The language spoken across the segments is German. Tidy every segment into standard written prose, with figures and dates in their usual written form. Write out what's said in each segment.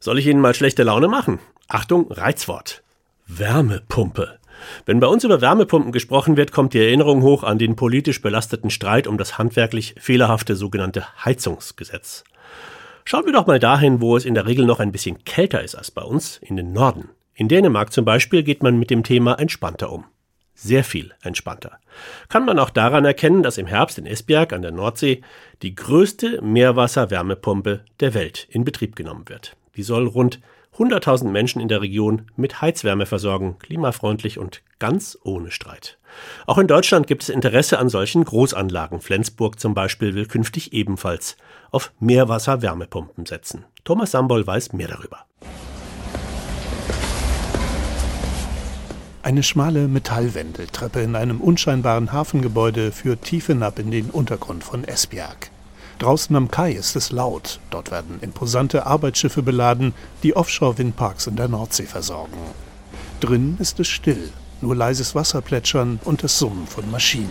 Soll ich Ihnen mal schlechte Laune machen? Achtung, Reizwort. Wärmepumpe. Wenn bei uns über Wärmepumpen gesprochen wird, kommt die Erinnerung hoch an den politisch belasteten Streit um das handwerklich fehlerhafte sogenannte Heizungsgesetz. Schauen wir doch mal dahin, wo es in der Regel noch ein bisschen kälter ist als bei uns, in den Norden. In Dänemark zum Beispiel geht man mit dem Thema entspannter um. Sehr viel entspannter. Kann man auch daran erkennen, dass im Herbst in Esbjerg an der Nordsee die größte Meerwasser-Wärmepumpe der Welt in Betrieb genommen wird. Die soll rund 100.000 Menschen in der Region mit Heizwärme versorgen, klimafreundlich und ganz ohne Streit. Auch in Deutschland gibt es Interesse an solchen Großanlagen. Flensburg zum Beispiel will künftig ebenfalls auf Meerwasser-Wärmepumpen setzen. Thomas Sambol weiß mehr darüber. Eine schmale Metallwendeltreppe in einem unscheinbaren Hafengebäude führt tief hinab in den Untergrund von Esbjerg. Draußen am Kai ist es laut. Dort werden imposante Arbeitsschiffe beladen, die Offshore-Windparks in der Nordsee versorgen. Drinnen ist es still, nur leises Wasserplätschern und das Summen von Maschinen.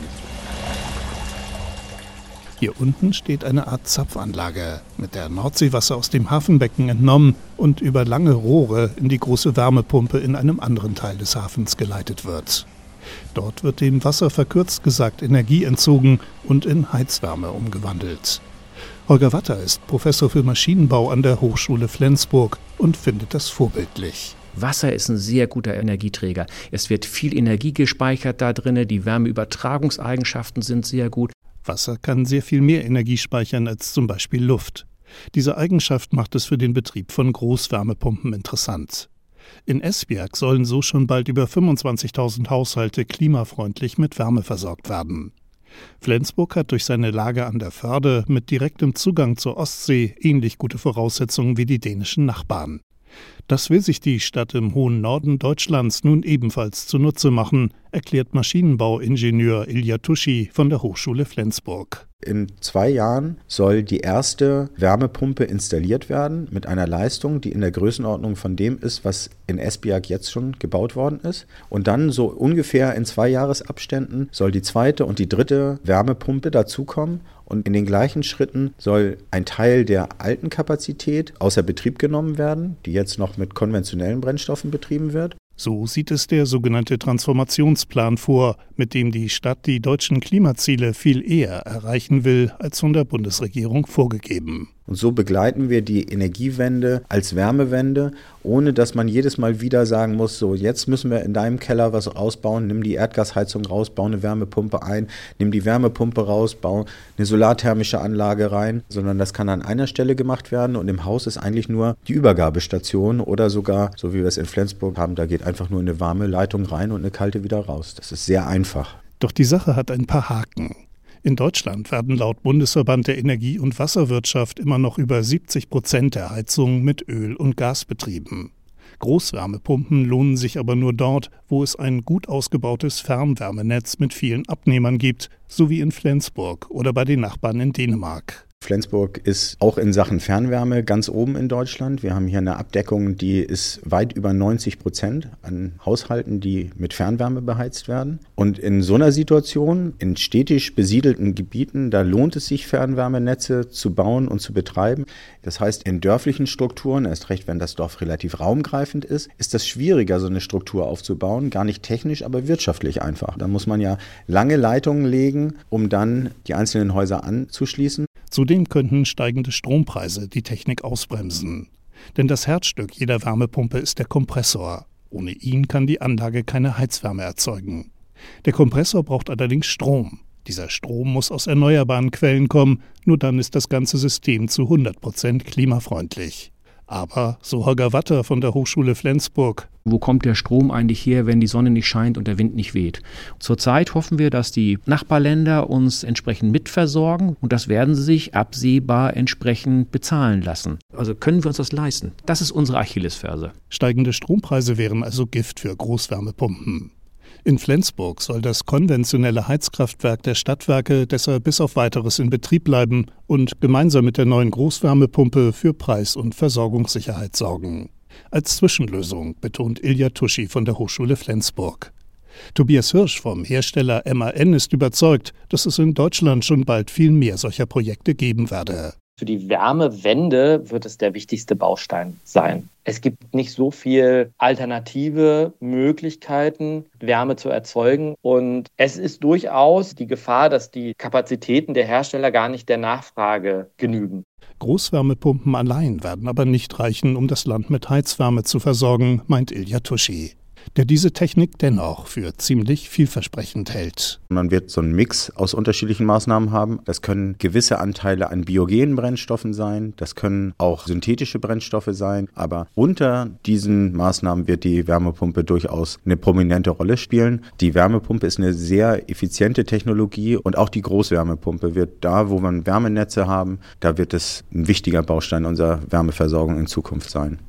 Hier unten steht eine Art Zapfanlage, mit der Nordseewasser aus dem Hafenbecken entnommen und über lange Rohre in die große Wärmepumpe in einem anderen Teil des Hafens geleitet wird. Dort wird dem Wasser verkürzt gesagt Energie entzogen und in Heizwärme umgewandelt. Holger Watter ist Professor für Maschinenbau an der Hochschule Flensburg und findet das vorbildlich. Wasser ist ein sehr guter Energieträger. Es wird viel Energie gespeichert da drin, die Wärmeübertragungseigenschaften sind sehr gut. Wasser kann sehr viel mehr Energie speichern als zum Beispiel Luft. Diese Eigenschaft macht es für den Betrieb von Großwärmepumpen interessant. In Esbjerg sollen so schon bald über 25.000 Haushalte klimafreundlich mit Wärme versorgt werden. Flensburg hat durch seine Lage an der Förde mit direktem Zugang zur Ostsee ähnlich gute Voraussetzungen wie die dänischen Nachbarn. Das will sich die Stadt im hohen Norden Deutschlands nun ebenfalls zunutze machen, erklärt Maschinenbauingenieur Ilja Tuschi von der Hochschule Flensburg. In 2 Jahren soll die erste Wärmepumpe installiert werden mit einer Leistung, die in der Größenordnung von dem ist, was in Esbjerg jetzt schon gebaut worden ist. Und dann so ungefähr in 2 Jahresabständen soll die zweite und die dritte Wärmepumpe dazukommen. Und in den gleichen Schritten soll ein Teil der alten Kapazität außer Betrieb genommen werden, die jetzt noch mit konventionellen Brennstoffen betrieben wird. So sieht es der sogenannte Transformationsplan vor, mit dem die Stadt die deutschen Klimaziele viel eher erreichen will, als von der Bundesregierung vorgegeben. Und so begleiten wir die Energiewende als Wärmewende, ohne dass man jedes Mal wieder sagen muss, so jetzt müssen wir in deinem Keller was ausbauen, nimm die Erdgasheizung raus, bau eine Wärmepumpe ein, nimm die Wärmepumpe raus, bau eine solarthermische Anlage rein, sondern das kann an einer Stelle gemacht werden und im Haus ist eigentlich nur die Übergabestation oder sogar, so wie wir es in Flensburg haben, da geht einfach nur eine warme Leitung rein und eine kalte wieder raus. Das ist sehr einfach. Doch die Sache hat ein paar Haken. In Deutschland werden laut Bundesverband der Energie- und Wasserwirtschaft immer noch über 70% der Heizungen mit Öl und Gas betrieben. Großwärmepumpen lohnen sich aber nur dort, wo es ein gut ausgebautes Fernwärmenetz mit vielen Abnehmern gibt, so wie in Flensburg oder bei den Nachbarn in Dänemark. Flensburg ist auch in Sachen Fernwärme ganz oben in Deutschland. Wir haben hier eine Abdeckung, die ist weit über 90% an Haushalten, die mit Fernwärme beheizt werden. Und in so einer Situation, in städtisch besiedelten Gebieten, da lohnt es sich, Fernwärmenetze zu bauen und zu betreiben. Das heißt, in dörflichen Strukturen, erst recht, wenn das Dorf relativ raumgreifend ist das schwieriger, so eine Struktur aufzubauen. Gar nicht technisch, aber wirtschaftlich einfach. Da muss man ja lange Leitungen legen, um dann die einzelnen Häuser anzuschließen. Zudem könnten steigende Strompreise die Technik ausbremsen. Denn das Herzstück jeder Wärmepumpe ist der Kompressor. Ohne ihn kann die Anlage keine Heizwärme erzeugen. Der Kompressor braucht allerdings Strom. Dieser Strom muss aus erneuerbaren Quellen kommen, nur dann ist das ganze System zu 100% klimafreundlich. Aber, so Holger Watter von der Hochschule Flensburg: Wo kommt der Strom eigentlich her, wenn die Sonne nicht scheint und der Wind nicht weht? Zurzeit hoffen wir, dass die Nachbarländer uns entsprechend mitversorgen und das werden sie sich absehbar entsprechend bezahlen lassen. Also können wir uns das leisten? Das ist unsere Achillesferse. Steigende Strompreise wären also Gift für Großwärmepumpen. In Flensburg soll das konventionelle Heizkraftwerk der Stadtwerke deshalb bis auf Weiteres in Betrieb bleiben und gemeinsam mit der neuen Großwärmepumpe für Preis- und Versorgungssicherheit sorgen. Als Zwischenlösung, betont Ilja Tuschi von der Hochschule Flensburg. Tobias Hirsch vom Hersteller MAN ist überzeugt, dass es in Deutschland schon bald viel mehr solcher Projekte geben werde. Für die Wärmewende wird es der wichtigste Baustein sein. Es gibt nicht so viel alternative Möglichkeiten, Wärme zu erzeugen. Und es ist durchaus die Gefahr, dass die Kapazitäten der Hersteller gar nicht der Nachfrage genügen. Großwärmepumpen allein werden aber nicht reichen, um das Land mit Heizwärme zu versorgen, meint Ilya Tuschi, der diese Technik dennoch für ziemlich vielversprechend hält. Man wird so einen Mix aus unterschiedlichen Maßnahmen haben. Das können gewisse Anteile an biogenen Brennstoffen sein, das können auch synthetische Brennstoffe sein, aber unter diesen Maßnahmen wird die Wärmepumpe durchaus eine prominente Rolle spielen. Die Wärmepumpe ist eine sehr effiziente Technologie und auch die Großwärmepumpe wird da, wo wir Wärmenetze haben, da wird es ein wichtiger Baustein unserer Wärmeversorgung in Zukunft sein.